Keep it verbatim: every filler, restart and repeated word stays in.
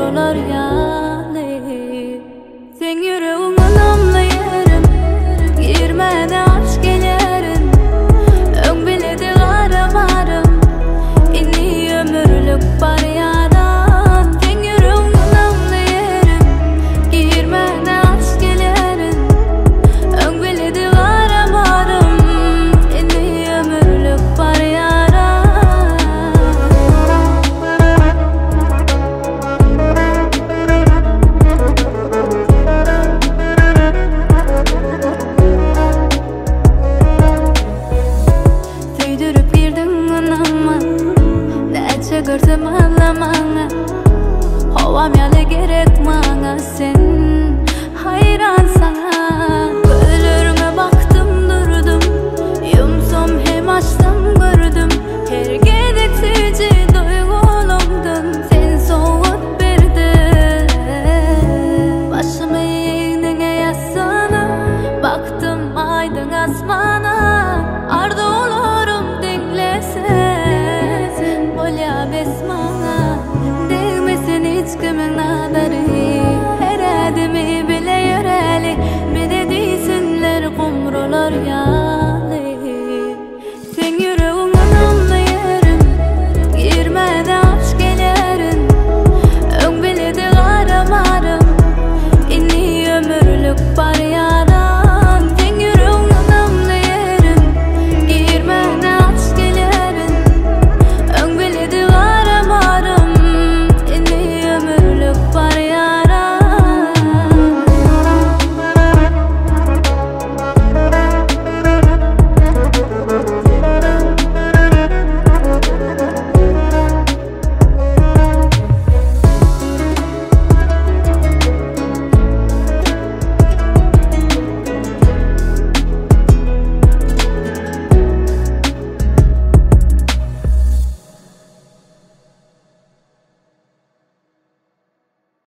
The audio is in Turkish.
olar yali. Sen yüreğimin namlı yerim, girmeden aç gelirim. Ön biledi aramarım, inni ömürlük var yaran. Sen yüreğimin namlı yerim, girmeden aç gelirim. Ön biledi aramarım, inni ömürlük var yaran. Süydürüp girdin anama, neçe görsem anlamana. Havam yalı gerek bana sen.